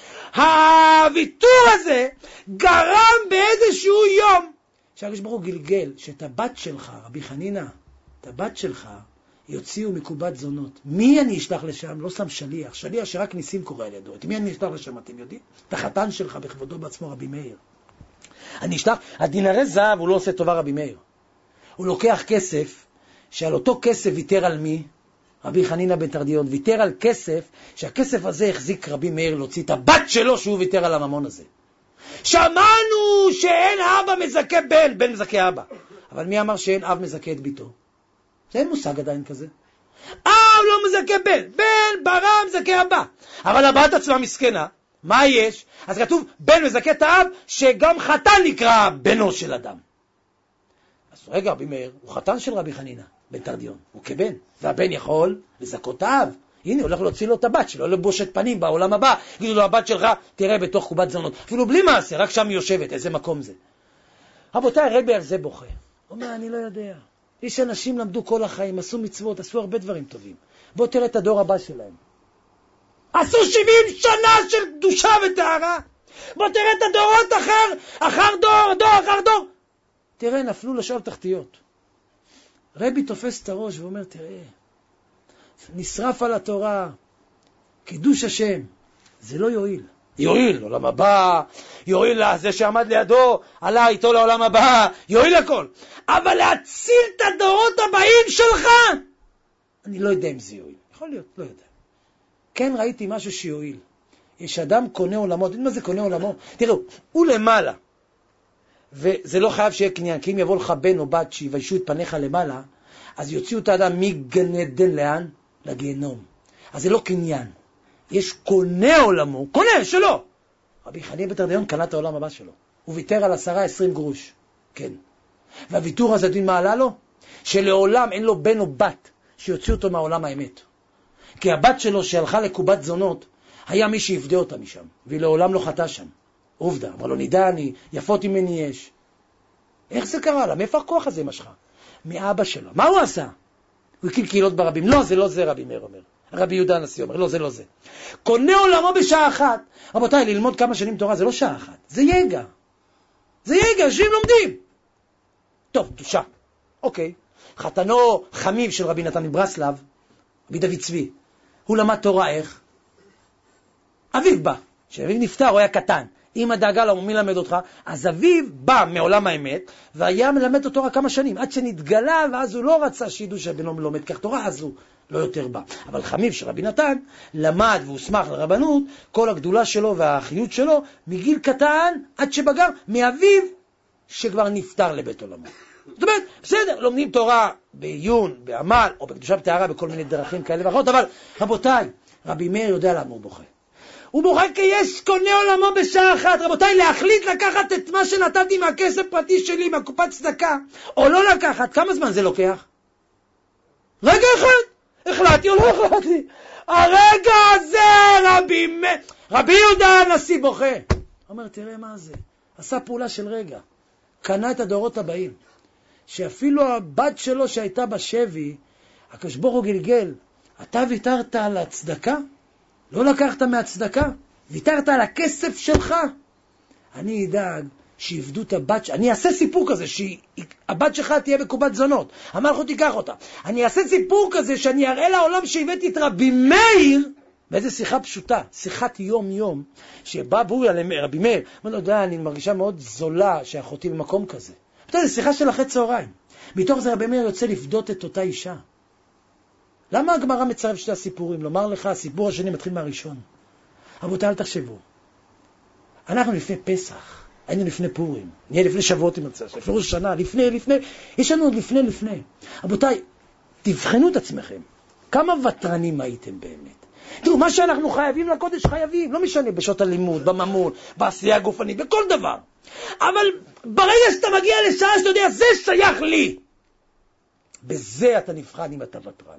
הוויתור הזה גרם באיזשהו יום, שהקדוש ברוך הוא גלגל, שאת הבת שלך, רבי חנינא, את הבת שלך, יוציאו מקובת זונות. מי אני אשלח לשם? לא שם שליח. שליח שרק ניסים קורא על ידו. את מי אני אשלח לשם? אתם יודעים? את החתן שלך בכבודו בעצמו רבי מאיר. אני אשלח, הדינרי זהב הוא לא עושה טובה רבי מאיר. הוא לוקח כסף, שעל אותו כסף ויתר על מי? רבי חנינא בן תרדיון. ויתר על כסף, שהכסף הזה החזיק רבי מאיר להוציא את הבת שלו שהוא ויתר על הממון הזה. שמענו שאין אבא מזכה בן, בן מזכה אבא. אבל מי אמר שאין אב מזכה את ביתו? זה אין מושג עדיין כזה. אב לא מזכה בן, בן ברם מזכה אבא. אבל הבת עצמה מסכנה, מה יש? אז כתוב בן מזכה את האב, שגם חתן נקרא בנו של אדם. אז רגע, רבי מאיר הוא חתן של רבי חנינא בן תרדיון, הוא כבן, והבן יכול לזכות האב. הנה, הולך להוציא לו את הבת שלו, לבושת פנים בעולם הבא. יגידו לו, הבת שלך, תראה בתוך קובת זונות. אפילו בלי מעשה, רק שם היא יושבת, איזה מקום זה. רבותיי, רבי על זה בוכה. הוא אומר, אני לא יודע. יש אנשים למדו כל החיים, עשו מצוות, עשו הרבה דברים טובים. בוא תראה את הדור הבא שלהם. עשו שבעים שנה של קדושה וטהרה. בוא תראה את הדורות אחר, אחר דור, דור אחר דור. תראה, נפלו לשאול תחתיות. רבי תופס את הראש ואומר, תראה, נשרף על התורה, קידוש השם, זה לא יועיל. יועיל לעולם הבא, יועיל לזה שעמד לידו, עלה איתו לעולם הבא, יועיל הכל. אבל להציל את הדורות הבאים שלך, אני לא יודע אם זה יועיל. יכול להיות, לא יודע. כן ראיתי משהו שיועיל. יש אדם קונה עולמות, יודעים מה זה קונה עולמות? תראו, הוא למעלה, וזה לא חייב שיהיה קניין, כי אם יבוא לך בן או בת שיביישו את פניך למעלה, אז יוציאו את האדם מגן עדן לאן? לגיהנום. אז זה לא קניין. יש קונה עולמו, קונה, שלו. רבי חנינא בן תרדיון קנה את העולם הבא שלו. הוא ויתר על עשרה עשרים גרוש. כן. והוויתור הזה, יודעים מה עלה לו? שלעולם אין לו בן או בת שיוציאו אותו מהעולם האמת. כי הבת שלו שהלכה לקובת זונות, היה מי שיפדה אותה משם, והיא לעולם לא חטאה שם. עובדה, אמר לו, נידע אני, יפות ממני יש. איך זה קרה לה? מאיפה הכוח הזה משך? מאבא שלו. מה הוא עשה? הוא הקים קהילות ברבים. לא, זה לא זה, רבי מאיר אומר. רבי יהודה הנשיא אומר, לא, זה לא זה. קונה עולמו בשעה אחת. רבותיי, ללמוד כמה שנים תורה זה לא שעה אחת, זה יגע. זה יגע, יושבים לומדים. טוב, קדושה. אוקיי. חתנו חמיב של רבי נתן מברסלב, רבי דוד צבי. הוא למד תורה איך? אביו בא. כשאביו נפטר הוא היה קטן. אמא דאגה לו, מי למד אותך? אז אביו בא מעולם האמת, והיה מלמד אותו רק כמה שנים, עד שנתגלה, ואז הוא לא רצה שידעו שהבנו מלומד כך תורה, אז הוא לא יותר בא. אבל חמיב של רבי נתן למד והוסמך לרבנות, כל הגדולה שלו והחיות שלו, מגיל קטן עד שבגר, מאביו שכבר נפטר לבית עולמו. זאת אומרת, בסדר, לומדים תורה בעיון, בעמל, או בקדושה וטהרה, בכל מיני דרכים כאלה ואחרות, אבל רבותיי, רבי מאיר יודע למה הוא בוכה. הוא בוכה כי יש קונה עולמו בשעה אחת. רבותיי, להחליט לקחת את מה שנתתי מהכסף פרטי שלי, מהקופת צדקה, או לא לקחת, כמה זמן זה לוקח? רגע אחד. החלטתי או לא החלטתי? הרגע הזה רבי מאיר, רבי יהודה הנשיא בוכה. אומר, תראה מה זה. עשה פעולה של רגע. קנה את הדורות הבאים. שאפילו הבת שלו שהייתה בשבי, הקדוש ברוך הוא גלגל, אתה ויתרת על הצדקה? לא לקחת מהצדקה? ויתרת על הכסף שלך? אני אדאג שיפדו את הבת, אני אעשה סיפור כזה, שהבת שלך תהיה בקובת זונות. המלך הוא תיקח אותה. אני אעשה סיפור כזה שאני אראה לעולם שהבאתי את רבי מאיר, באיזה שיחה פשוטה, שיחת יום יום, שבא בוריה לרבי מאיר, אומר לו, די, אני מרגישה מאוד זולה שאחותי במקום כזה. זה שיחה של אחרי צהריים. מתוך זה רבי מאיר יוצא לפדות את אותה אישה. למה הגמרא מצרף שתי הסיפורים? לומר לך, הסיפור השני מתחיל מהראשון. רבותיי, אל תחשבו. אנחנו לפני פסח, היינו לפני פורים, נהיה לפני שבועות עם הצעה, לפני ראש השנה, לפני, לפני, יש לנו עוד לפני, לפני. רבותיי, תבחנו את עצמכם. כמה וטרנים הייתם באמת? תראו, מה שאנחנו חייבים לקודש חייבים, לא משנה בשעות הלימוד, בממון, בעשייה הגופנית, בכל דבר. אבל ברגע שאתה מגיע לשעה שאתה יודע, זה שייך לי. בזה אתה נבחן אם אתה וטרן.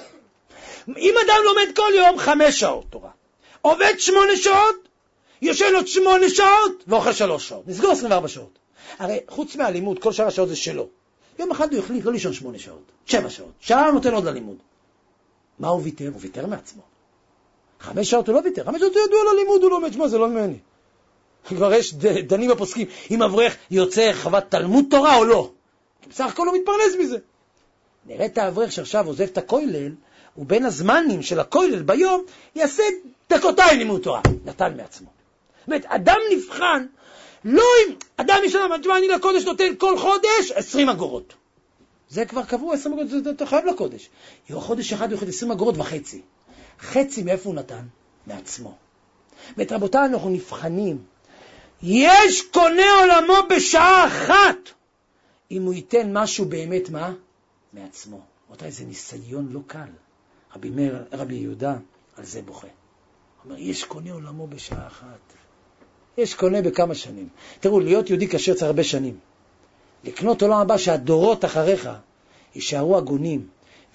אם אדם לומד כל יום חמש שעות תורה, עובד שמונה שעות, יושן עוד שמונה שעות, ואוכל שלוש שעות. נסגור עשרים וארבע שעות. הרי חוץ מהלימוד, כל שאר השעות זה שלו. יום אחד הוא החליט לא לישון שמונה שעות, שבע שעות. שעה נותן עוד ללימוד. מה הוא ויתר? הוא ויתר מעצמו. חמש שעות הוא לא ויתר. חמש שעות הוא ידוע ללימוד, הוא לומד. שמה, זה לא ממני. כבר יש דנים בפוסקים, אם אברך יוצא חוות תלמוד תורה או לא. כי בסך הכל הוא מתפרנס מזה. נראה את האברך שעכשיו עוזב את הכולל, ובין הזמנים של הכולל ביום, יעשה דקותיים לימוד תורה. נתן מעצמו. זאת אומרת, אדם נבחן, לא אם אדם ישנה, אני לקודש נותן כל חודש עשרים אגורות. זה כבר קבוע, עשרים אגורות, זה אתה חייב לקודש. יהיו חודש אחד, יהיו עשרים אגורות וחצי. חצי מאיפה הוא נתן? מעצמו. ואת רבותיי, אנחנו נבחנים. יש קונה עולמו בשעה אחת. אם הוא ייתן משהו באמת, מה? מעצמו. רבותיי, זה ניסיון לא קל. רבי מאיר, רבי יהודה, על זה בוכה. הוא אומר, יש קונה עולמו בשעה אחת. יש קונה בכמה שנים. תראו, להיות יהודי קשה צריך הרבה שנים. לקנות עולם הבא שהדורות אחריך יישארו הגונים,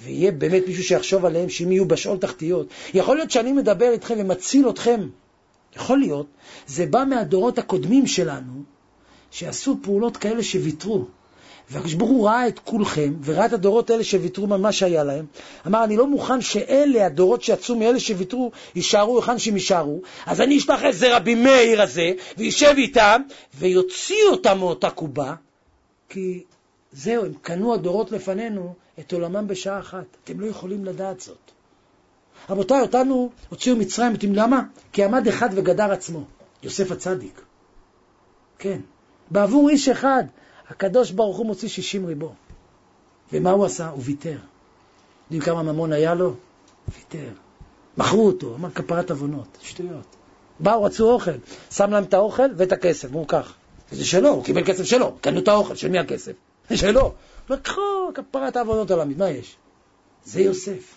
ויהיה באמת מישהו שיחשוב עליהם שהם יהיו בשאול תחתיות. יכול להיות שאני מדבר איתכם ומציל אתכם. יכול להיות, זה בא מהדורות הקודמים שלנו, שעשו פעולות כאלה שוויתרו. והקדוש ברוך הוא ראה את כולכם, וראה את הדורות האלה שוויתרו ממה שהיה להם. אמר, אני לא מוכן שאלה הדורות שיצאו מאלה שוויתרו, יישארו היכן שהם יישארו. אז אני אשלח את זה רבי מאיר הזה, וישב איתם, ויוציא אותם מאותה קובה, כי זהו, הם קנו הדורות לפנינו את עולמם בשעה אחת. אתם לא יכולים לדעת זאת. רבותיי, אותנו הוציאו מצרים, אתם למה? כי עמד אחד וגדר עצמו, יוסף הצדיק. כן, בעבור איש אחד, הקדוש ברוך הוא מוציא שישים ריבו. ומה הוא עשה? הוא ויתר. יודעים כמה ממון היה לו? ויתר. מכרו אותו, אמר כפרת עוונות, שטויות. באו, רצו אוכל, שם להם את האוכל ואת הכסף, הוא כך. זה שלו, הוא קיבל כסף שלו, קנו את האוכל, של מי הכסף? זה שלו. לקחו, כפרת העוונות עולמית, מה יש? זה יוסף.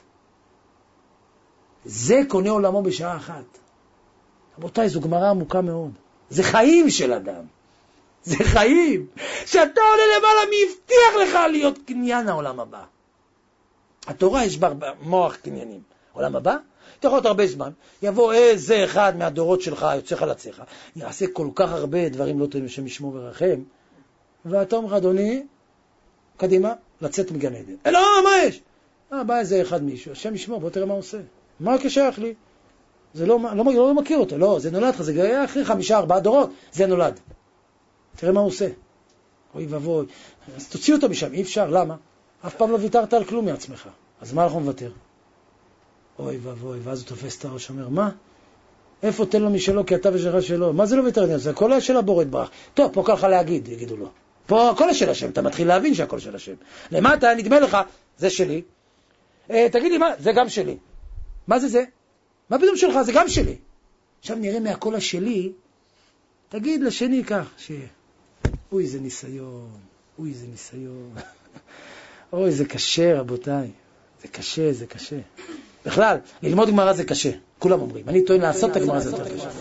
זה קונה עולמו בשעה אחת. רבותיי, זו גמרא עמוקה מאוד. זה חיים של אדם. זה חיים. שאתה עולה למעלה, מי הבטיח לך להיות קניין העולם הבא? התורה יש בה מוח קניינים. עולם הבא? אתה יכול להיות הרבה זמן. יבוא איזה אחד מהדורות שלך, יוצא חלציך, יעשה כל כך הרבה דברים לא טובים לשם ישמור ורחם, ואתה אומר, אדוני, קדימה, לצאת מגן עדן. אה, לא, מה יש? אה, בא איזה אחד מישהו, השם ישמור, בוא תראה מה הוא עושה. מה כשייך לי? זה לא, לא, לא, לא מכיר אותו, לא, זה נולד לך, זה היה אחרי חמישה, ארבעה דורות, זה נולד. תראה מה הוא עושה. אוי ובוי. אז תוציא אותו משם, אי אפשר, למה? אף פעם לא ויתרת על כלום מעצמך. אז מה אנחנו מוותר? אוי ובוי, ואז הוא תופס את הראש, אומר, מה? איפה תן לו משלו, כי אתה ושלך שלו? מה זה לא ויתר? זה הכל של הבורא יתברך. טוב, פה קל לך להגיד, יגידו לו. פה הכל של השם, אתה מתחיל להבין שהכל של השם. למטה, נדמה לך, זה שלי. אה, תגיד לי, מה? זה גם שלי. מה זה זה? מה פתאום שלך? זה גם שלי. עכשיו נראה מהכל השלי, תגיד לשני כך, ש... אוי, זה ניסיון. אוי, זה ניסיון. אוי, זה קשה, רבותיי. זה קשה, זה קשה. בכלל, ללמוד גמרא זה קשה. כולם אומרים. אני טוען לעשות את הגמרא זה יותר קשה.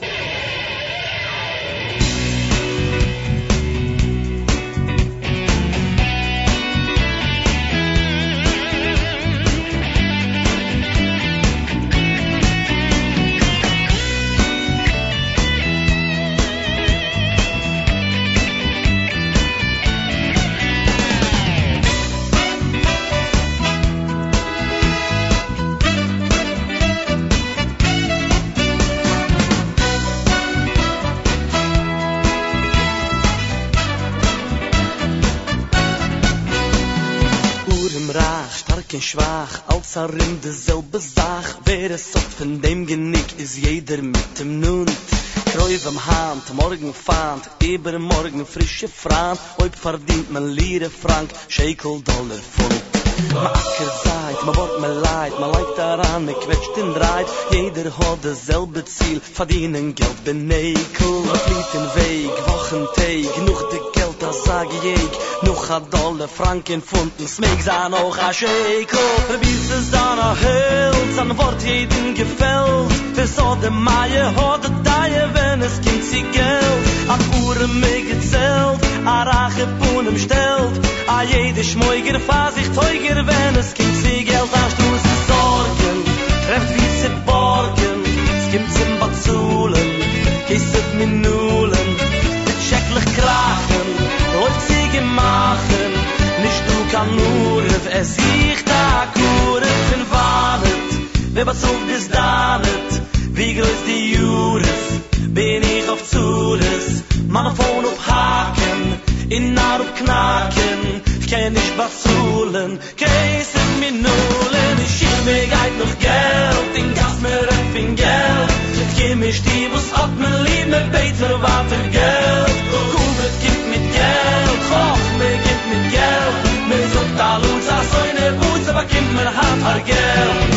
Schwach, als er in derselbe Sach, wer es oft von dem Genick ist jeder mit dem Nund. Kräuf am Hand, morgen fahnd, übermorgen frische Frant, heute verdient man Lire Frank, Shekel Dollar Pfund. Ma acker seid, ma wort me leid, ma leid daran, me quetscht in Dreit, jeder hat dasselbe Ziel, verdienen Geld benekel, ma flieht den Weg, Wochen, Tag, noch de Geld, das sag ich, noch a Dollar, Franken, Pfunden, smeg sein auch a Shekel, verbiest es an a Held, an Wort jeden gefällt, für so de Maie, hat de Daie, wenn es kind sie Geld, a Ure me gezählt, a Rache Punem stellt, a jede Schmeuger fahr sich teuger, wenn es kind sie Geld, hast du es Sorgen, trefft wie sie borgen, es gibt zum Batzulen, kisset Minulen, mit schäcklich krachen, läuft sie gemachen, nicht du kann nur, es sich da kuret, in Warnet, wer Batzug des Danet, wie groß die Juris, bin ich auf Zures, man auf Phone auf Haken, in Nahr auf Knacken, ich kenn nicht Batzulen, käse Minulen, ich schick mir geit noch Geld, in Gas mir rep in Geld, ich geh mich die, wo's hat mir lieb, mit Beit für Water Geld, Kuget gibt mit Geld, Hoch mir gibt mit Geld, mir sagt da Lutz, a so eine Boots, aber gibt mir hart ar Geld.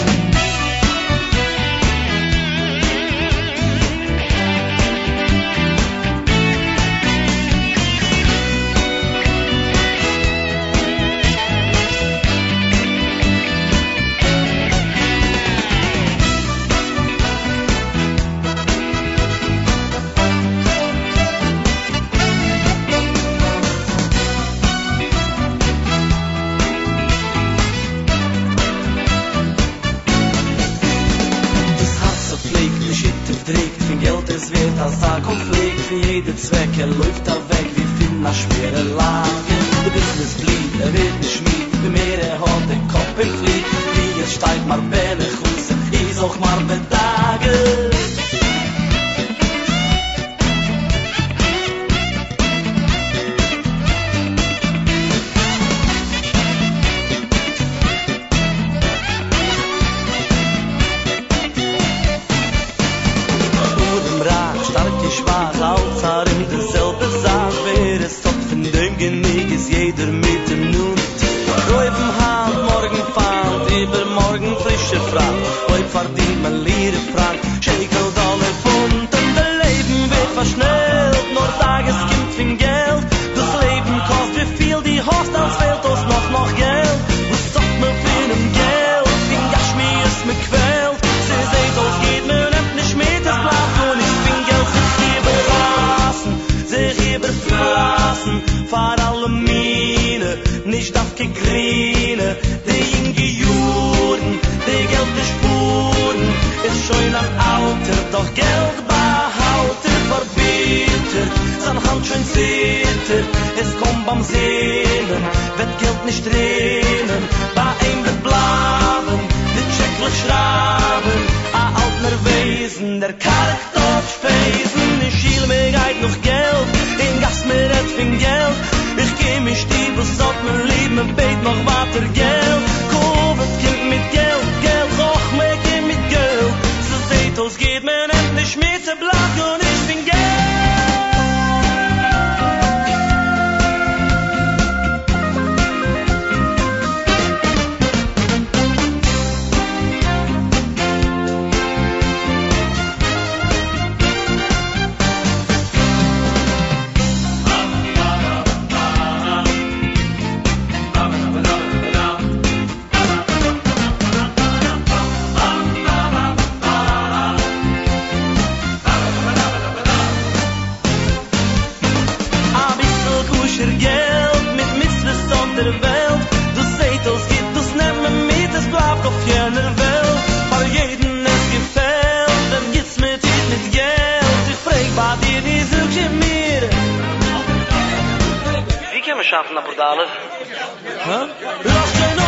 es wird als ein Konflikt für jede Zweck, er läuft er weg wie für eine schwere Lage. Der Business blieb, er wird nicht schmied, wie mehr er hat den Kopf im Flieg, wie es steigt mal Bälle, Chusse, ich auch mal bedage. Jeder mit dem Nun Räuben Hand, morgen fahrt übermorgen frische Frau Heute verdient man Lire Frank Schäkel, Dollar, Pfund Und das Leben wird verschnellt Nur Tages gibt viel Geld Das Leben kostet wie viel Die Hostels fehlt uns noch noch Geld Was sagt man für ein Geld Bin Gashmi ist mir quält Sie seht aus geht mir nicht nicht mit Das bleibt und ich bin Geld Sich überlassen Sich überfrassen Fahr alle Mine, nicht auf Gegrine, die inge Juden, die Geld die Spuren, ist schon am Alter, doch Geld behalten, verbietet, sein Hand schön zittert, es kommt beim Sehnen, wird Geld nicht drehen, bei ihm wird bleiben, nicht schrecklich schreiben, ein alter Wesen, der Charakter Fäsen, ich schiel mir geit noch Geld, in Gas mir et fin Geld, ich geh mich stehen, was sagt mein Leben, ein Bet noch weiter Geld, Covid kommt mit Geld, Geld auch mehr geht mit Geld, so seht aus geht mir endlich mit der Blatt und ich bin Geld. Schaffen, aber da alles. Huh?